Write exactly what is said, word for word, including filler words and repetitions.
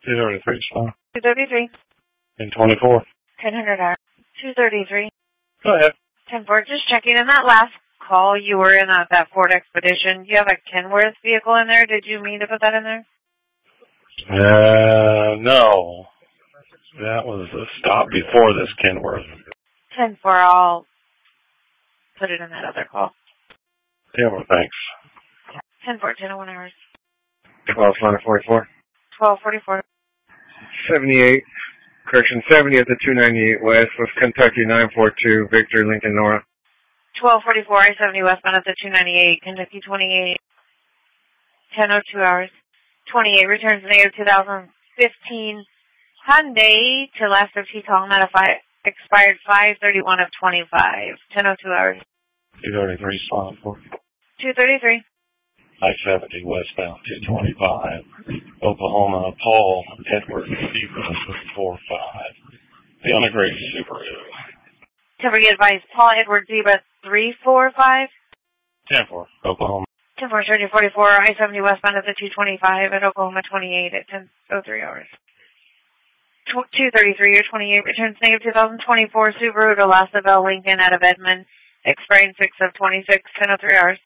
two thirty-three, spot. two thirty-three. ten twenty-four. ten hundred hours. two thirty-three. Go ahead. ten four. Just checking. In that last call, you were in a, that Ford Expedition. You have a Kenworth vehicle in there. Did you mean to put that in there? Uh, no. That was a stop before this Kenworth. ten four. I'll put it in that other call. Yeah, well, thanks. ten four. ten oh one hours. twelve forty-four. twelve forty-four. seventy-eight. Correction, seventy at the two ninety-eight West with Kentucky nine four two, Victor, Lincoln, Nora. twelve forty-four, I seventy westbound at the two ninety-eight, Kentucky twenty-eight. ten oh two hours. twenty-eight returns negative two thousand fifteen Hyundai to last of T calling at a five, expired five thirty-one of twenty-five. ten oh two hours. two thirty-three, spot for. two thirty-three. I seventy westbound, two twenty-five. Oklahoma, Paul, Edward, four five. The Unagreed Subaru. Temper, you advised Paul Edward Zebra three four five. ten four, Oklahoma. ten four, thirty forty-four, I seventy westbound at the two twenty-five at Oklahoma twenty-eight at ten oh three hours. two thirty-three or twenty-eight returns negative two thousand twenty-four Subaru to Lassaville, Lincoln out of Edmond, expiring six of twenty-six, ten oh three hours.